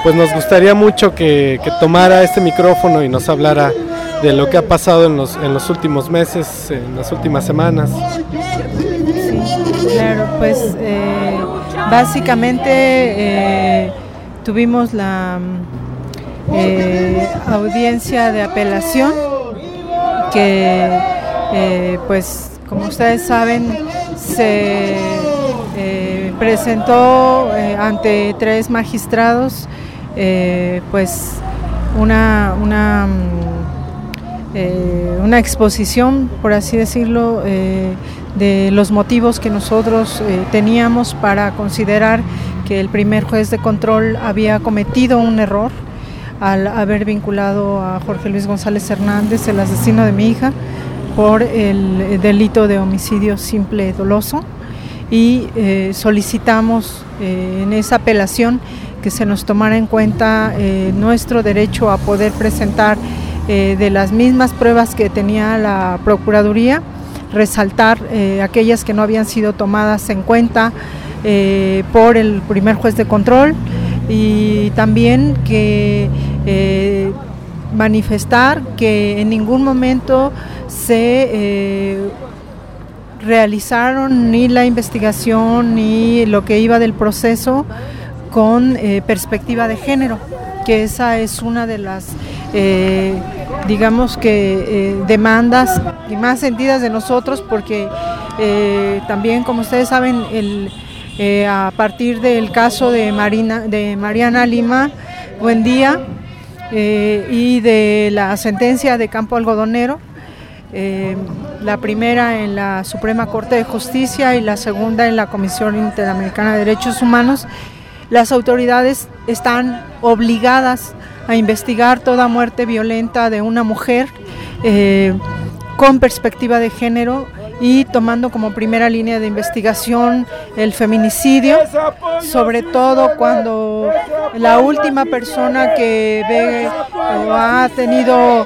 pues nos gustaría mucho que tomara este micrófono y nos hablara de lo que ha pasado en los últimos meses, en las últimas semanas. Sí, claro, pues básicamente tuvimos la audiencia de apelación que pues como ustedes saben se presentó ante 3 magistrados pues una exposición, por así decirlo, de los motivos que nosotros teníamos para considerar que el primer juez de control había cometido un error al haber vinculado a Jorge Luis González Hernández, el asesino de mi hija, por el delito de homicidio simple doloso, y solicitamos en esa apelación que se nos tomara en cuenta nuestro derecho a poder presentar de las mismas pruebas que tenía la Procuraduría, resaltar aquellas que no habían sido tomadas en cuenta por el primer juez de control, y también que manifestar que en ningún momento se realizaron ni la investigación ni lo que iba del proceso con perspectiva de género, que esa es una de las digamos que demandas más sentidas de nosotros, porque también, como ustedes saben, a partir del caso de Mariana Lima Buendía y de la sentencia de Campo Algodonero, la primera en la Suprema Corte de Justicia y la segunda en la Comisión Interamericana de Derechos Humanos, las autoridades están obligadas a investigar toda muerte violenta de una mujer con perspectiva de género, y tomando como primera línea de investigación el feminicidio, sobre todo cuando la última persona que ve o ha tenido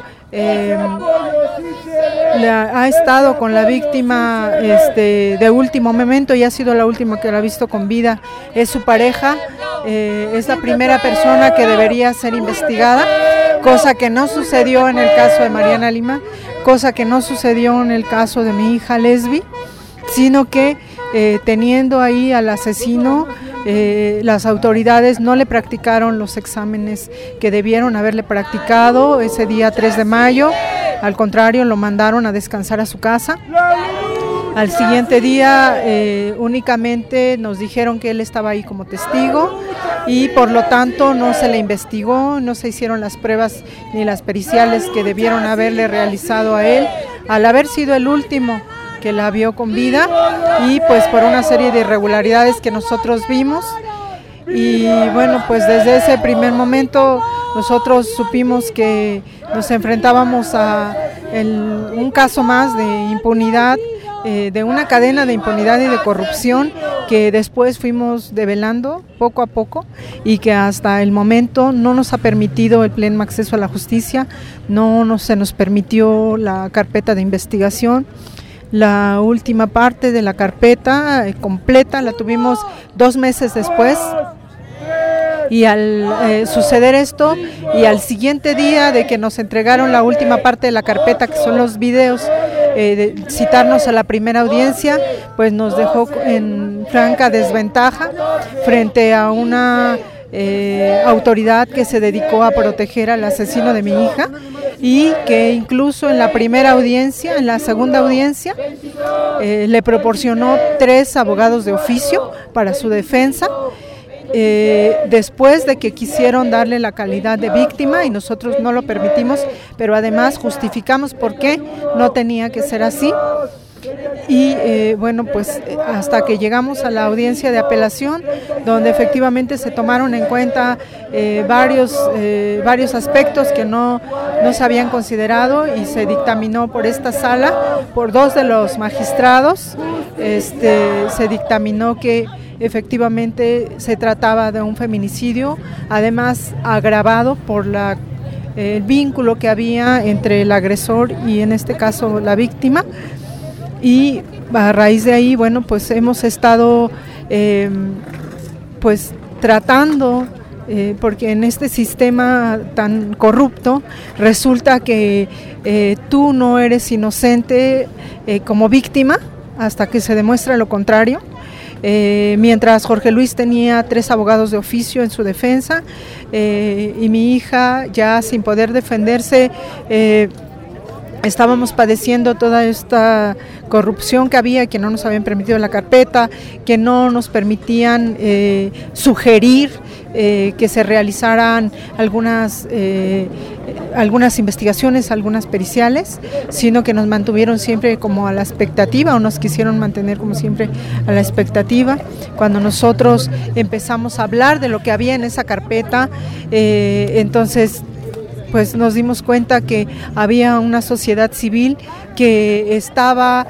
ha estado con la víctima de último momento y ha sido la última que la ha visto con vida, es su pareja. Es la primera persona que debería ser investigada, cosa que no sucedió en el caso de Mariana Lima, cosa que no sucedió en el caso de mi hija Lesbi, sino que teniendo ahí al asesino, las autoridades no le practicaron los exámenes que debieron haberle practicado ese día 3 de mayo, al contrario, lo mandaron a descansar a su casa. Al siguiente día únicamente nos dijeron que él estaba ahí como testigo y por lo tanto no se le investigó, no se hicieron las pruebas ni las periciales que debieron haberle realizado a él, al haber sido el último que la vio con vida, y pues por una serie de irregularidades que nosotros vimos. Y bueno, pues desde ese primer momento nosotros supimos que nos enfrentábamos a un caso más de impunidad, de una cadena de impunidad y de corrupción que después fuimos develando poco a poco, y que hasta el momento no nos ha permitido el pleno acceso a la justicia, no se nos permitió la carpeta de investigación. La última parte de la carpeta completa la tuvimos 2 meses después, y al suceder esto y al siguiente día de que nos entregaron la última parte de la carpeta, que son los videos, de citarnos a la primera audiencia, pues nos dejó en franca desventaja frente a una autoridad que se dedicó a proteger al asesino de mi hija, y que incluso en la primera audiencia, en la segunda audiencia, le proporcionó 3 abogados de oficio para su defensa, después de que quisieron darle la calidad de víctima, y nosotros no lo permitimos, pero además justificamos por qué no tenía que ser así. Y bueno, pues hasta que llegamos a la audiencia de apelación, donde efectivamente se tomaron en cuenta varios aspectos que no se habían considerado, y se dictaminó por esta sala, por 2 de los magistrados, se dictaminó que efectivamente se trataba de un feminicidio, además agravado por el vínculo que había entre el agresor y en este caso la víctima. Y a raíz de ahí, bueno, pues hemos estado pues tratando porque en este sistema tan corrupto resulta que tú no eres inocente como víctima hasta que se demuestre lo contrario. Mientras Jorge Luis tenía 3 abogados de oficio en su defensa y mi hija ya sin poder defenderse, estábamos padeciendo toda esta corrupción que había, que no nos habían permitido la carpeta, que no nos permitían sugerir que se realizaran algunas investigaciones, algunas periciales, sino que nos mantuvieron siempre como a la expectativa, o nos quisieron mantener como siempre a la expectativa. Cuando nosotros empezamos a hablar de lo que había en esa carpeta, entonces pues nos dimos cuenta que había una sociedad civil que estaba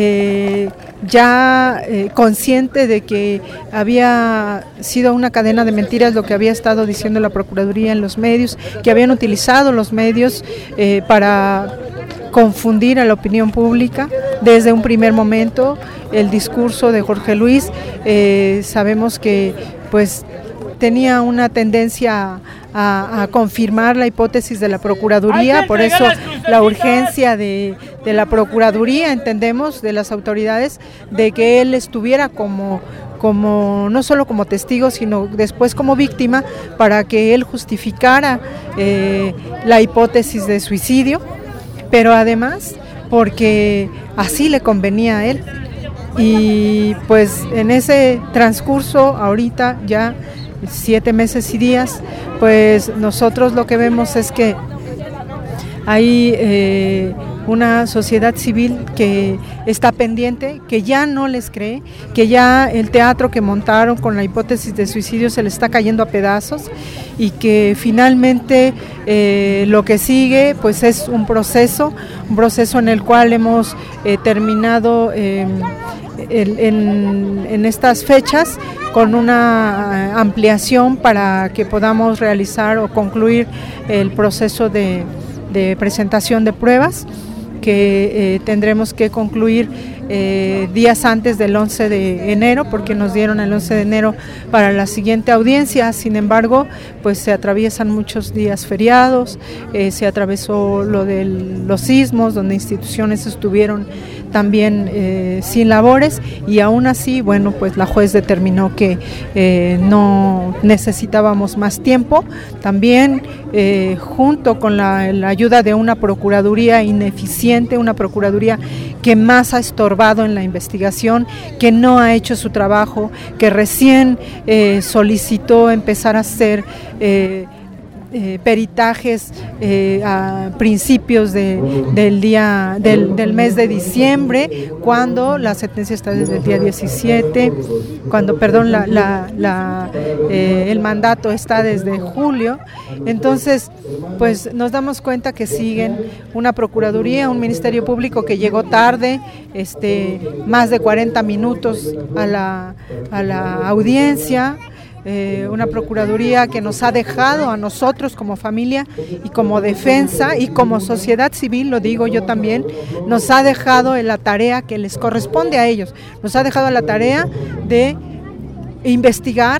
consciente de que había sido una cadena de mentiras lo que había estado diciendo la Procuraduría en los medios, que habían utilizado los medios para confundir a la opinión pública. Desde un primer momento el discurso de Jorge Luis sabemos que pues tenía una tendencia a confirmar la hipótesis de la Procuraduría, por eso la urgencia de la Procuraduría, entendemos, de las autoridades, de que él estuviera como no solo como testigo, sino después como víctima, para que él justificara la hipótesis de suicidio, pero además porque así le convenía a él. Y pues en ese transcurso, ahorita ya 7 meses y días, pues nosotros lo que vemos es que hay una sociedad civil que está pendiente, que ya no les cree, que ya el teatro que montaron con la hipótesis de suicidio se le está cayendo a pedazos, y que finalmente lo que sigue pues es un proceso en el cual hemos terminado en estas fechas con una ampliación para que podamos realizar o concluir el proceso de presentación de pruebas, que tendremos que concluir días antes del 11 de enero, porque nos dieron el 11 de enero para la siguiente audiencia. Sin embargo, pues se atraviesan muchos días feriados, se atravesó lo de los sismos, donde instituciones estuvieron también sin labores, y aún así, bueno, pues la juez determinó que no necesitábamos más tiempo. También junto con la ayuda de una procuraduría ineficiente, una procuraduría que más ha estorbado en la investigación, que no ha hecho su trabajo, que recién solicitó empezar a hacer peritajes a principios del mes de diciembre, cuando la sentencia está desde el día 17, cuando, perdón, el mandato está desde julio. Entonces, pues nos damos cuenta que siguen una procuraduría, un ministerio público que llegó tarde, más de 40 minutos a la audiencia. Una procuraduría que nos ha dejado a nosotros como familia y como defensa y como sociedad civil, lo digo yo también, nos ha dejado en la tarea que les corresponde a ellos, nos ha dejado la tarea de investigar,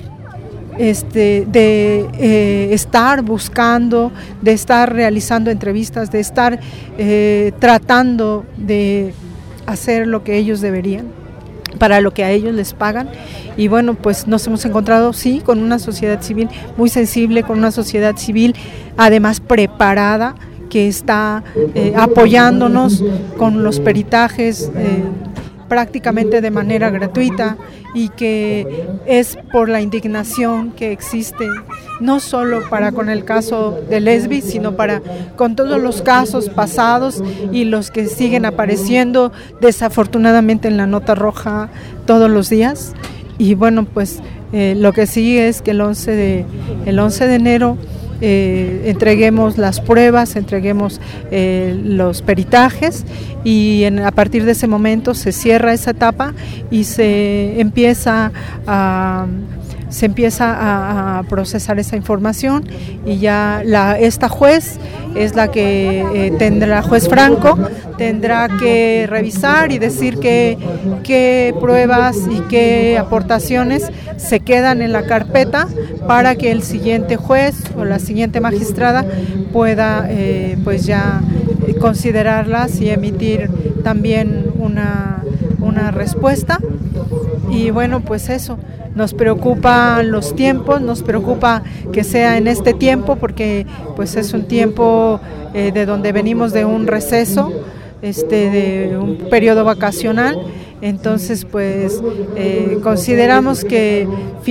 de estar buscando, de estar realizando entrevistas, de estar tratando de hacer lo que ellos deberían, para lo que a ellos les pagan. Y bueno, pues nos hemos encontrado, sí, con una sociedad civil muy sensible, con una sociedad civil además preparada, que está apoyándonos con los peritajes prácticamente de manera gratuita, y que es por la indignación que existe, no solo para con el caso de Lesbi, sino para con todos los casos pasados y los que siguen apareciendo desafortunadamente en la nota roja todos los días. Y bueno, pues lo que sigue es que el 11 de enero entreguemos las pruebas, entreguemos los peritajes, y a partir de ese momento se cierra esa etapa y se empieza a se empieza a procesar esa información y ya esta juez es la que tendrá, juez Franco, tendrá que revisar y decir qué pruebas y qué aportaciones se quedan en la carpeta para que el siguiente juez o la siguiente magistrada pueda pues ya considerarlas y emitir también una respuesta. Y bueno, pues eso, nos preocupan los tiempos, nos preocupa que sea en este tiempo porque pues es un tiempo de donde venimos de un receso, de un periodo vacacional. Entonces pues consideramos que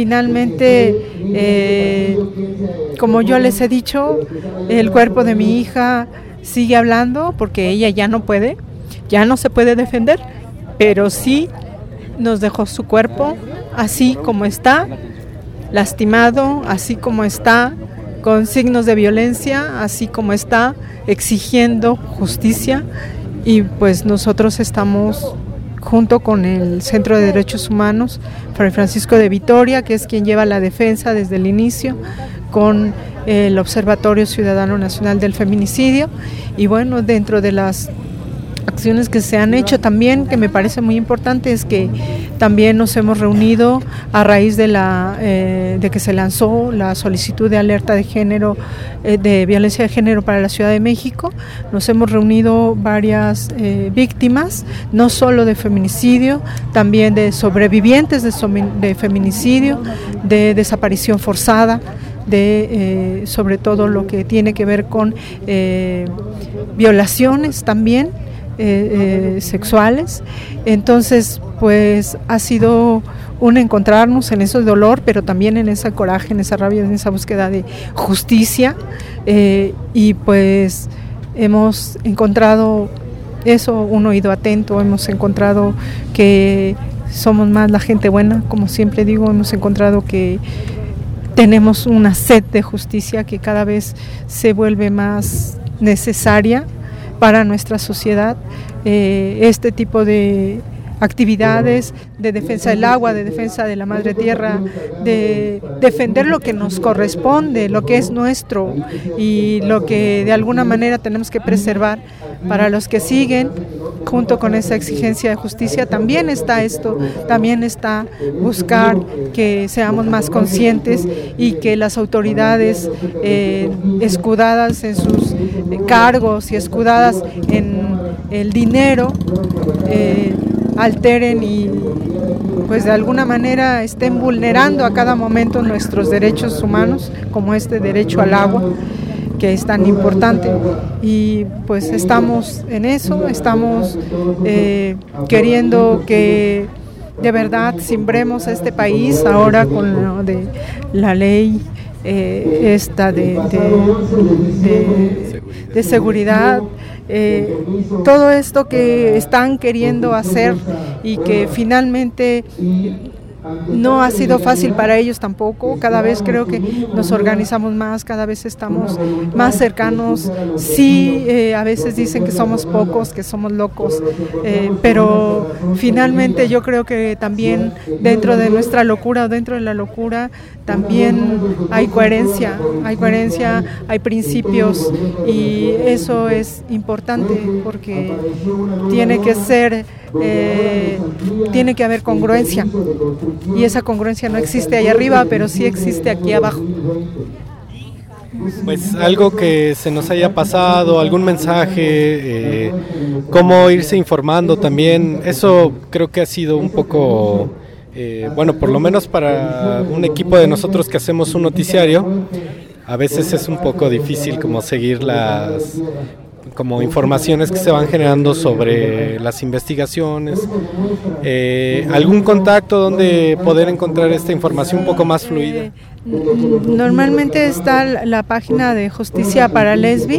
finalmente, como yo les he dicho, el cuerpo de mi hija sigue hablando porque ella ya no puede, ya no se puede defender, pero sí nos dejó su cuerpo así como está, lastimado, así como está, con signos de violencia, así como está, exigiendo justicia. Y pues nosotros estamos junto con el Centro de Derechos Humanos, Fray Francisco de Vitoria, que es quien lleva la defensa desde el inicio, con el Observatorio Ciudadano Nacional del Feminicidio. Y bueno, dentro de las acciones que se han hecho también, que me parece muy importante, es que también nos hemos reunido a raíz de que se lanzó la solicitud de alerta de género, de violencia de género para la Ciudad de México. Nos hemos reunido varias víctimas, no solo de feminicidio, también de sobrevivientes de feminicidio, de desaparición forzada, sobre todo lo que tiene que ver con violaciones también, sexuales. Entonces pues ha sido un encontrarnos en ese dolor, pero también en ese coraje, en esa rabia, en esa búsqueda de justicia, y pues hemos encontrado eso, un oído atento, hemos encontrado que somos más la gente buena, como siempre digo, hemos encontrado que tenemos una sed de justicia que cada vez se vuelve más necesaria para nuestra sociedad. Este tipo de actividades de defensa del agua, de defensa de la madre tierra, de defender lo que nos corresponde, lo que es nuestro y lo que de alguna manera tenemos que preservar para los que siguen, junto con esa exigencia de justicia, también está esto, también está buscar que seamos más conscientes y que las autoridades escudadas en sus cargos y escudadas en el dinero, alteren y pues de alguna manera estén vulnerando a cada momento nuestros derechos humanos, como este derecho al agua, que es tan importante. Y pues estamos en eso, estamos queriendo que de verdad simbremos este país ahora con lo de la ley esta de seguridad. Todo esto que están queriendo hacer y que finalmente no ha sido fácil para ellos tampoco. Cada vez creo que nos organizamos más, cada vez estamos más cercanos. Sí, a veces dicen que somos pocos, que somos locos, pero finalmente yo creo que también dentro de nuestra locura o dentro de la locura también hay coherencia, hay principios, y eso es importante porque tiene que ser, tiene que haber congruencia, y esa congruencia no existe allá arriba, pero sí existe aquí abajo. Pues algo que se nos haya pasado, algún mensaje, cómo irse informando también, eso creo que ha sido un poco, bueno, por lo menos para un equipo de nosotros que hacemos un noticiario, a veces es un poco difícil como seguir las como informaciones que se van generando sobre las investigaciones, algún contacto donde poder encontrar esta información un poco más fluida. Normalmente está la página de Justicia para Lesbi.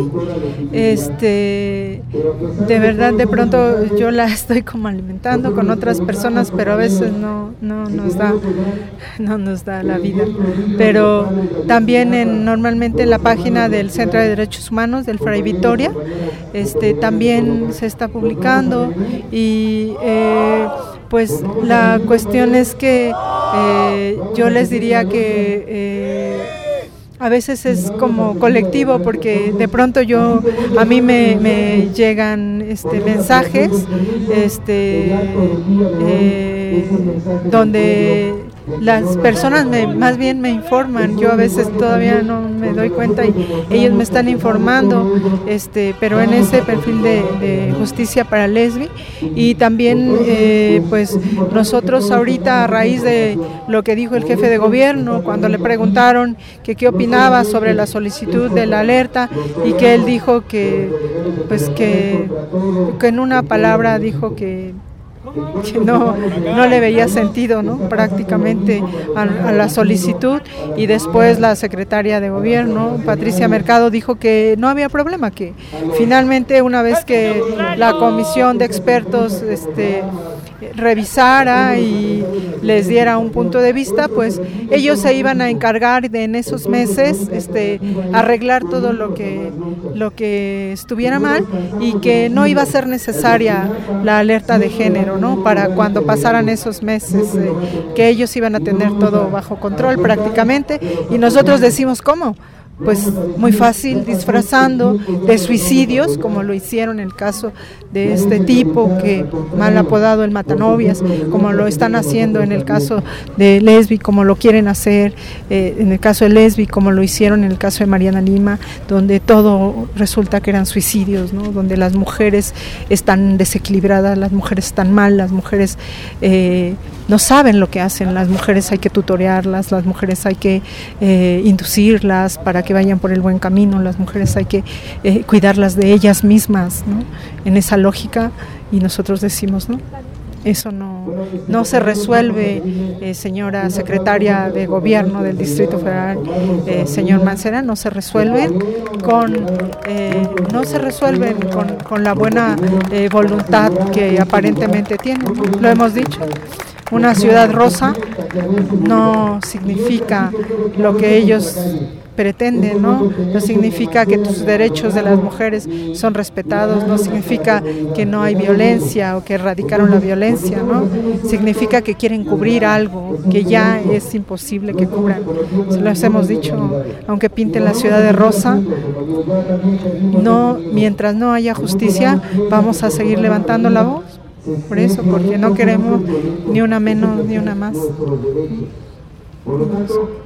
De verdad, de pronto yo la estoy como alimentando con otras personas, pero a veces no nos da la vida. Pero también normalmente en la página del Centro de Derechos Humanos del Fray Vitoria, también se está publicando, y pues la cuestión es que Yo les diría que a veces es como colectivo, porque de pronto a mí me llegan mensajes donde las personas más bien me informan. Yo a veces todavía no me doy cuenta y ellos me están informando, pero en ese perfil de Justicia para Lesbi. Y también pues nosotros ahorita, a raíz de lo que dijo el jefe de gobierno cuando le preguntaron que qué opinaba sobre la solicitud de la alerta, y que él dijo que en una palabra dijo que no le veía sentido, ¿no?, prácticamente a la solicitud. Y después la secretaria de gobierno, Patricia Mercado, dijo que no había problema, que finalmente, una vez que la comisión de expertos revisara y les diera un punto de vista, pues ellos se iban a encargar de, en esos meses, arreglar todo lo que estuviera mal, y que no iba a ser necesaria la alerta de género, ¿no?, para cuando pasaran esos meses, que ellos iban a tener todo bajo control prácticamente. Y nosotros decimos, ¿cómo? Pues muy fácil, disfrazando de suicidios, como lo hicieron en el caso de este tipo, que mal apodado el Matanovias, como lo están haciendo en el caso de Lesbi, como lo quieren hacer en el caso de Lesbi, como lo hicieron en el caso de Mariana Lima, donde todo resulta que eran suicidios, ¿no?, donde las mujeres están desequilibradas, las mujeres están mal, las mujeres no saben lo que hacen, las mujeres hay que tutorearlas, las mujeres hay que inducirlas para que vayan por el buen camino, las mujeres hay que cuidarlas de ellas mismas, ¿no?, en esa lógica. Y nosotros decimos, ¿no?, eso no se resuelve, señora secretaria de gobierno del Distrito Federal, señor Mancera, no se resuelven con la buena voluntad que aparentemente tienen. Lo hemos dicho, una ciudad rosa no significa lo que ellos pretenden, ¿no? No significa que tus derechos de las mujeres son respetados, no significa que no hay violencia o que erradicaron la violencia, ¿no? Significa que quieren cubrir algo que ya es imposible que cubran. Les hemos dicho, aunque pinten la ciudad de rosa, mientras no haya justicia, vamos a seguir levantando la voz. Por eso, porque no queremos ni una menos ni una más.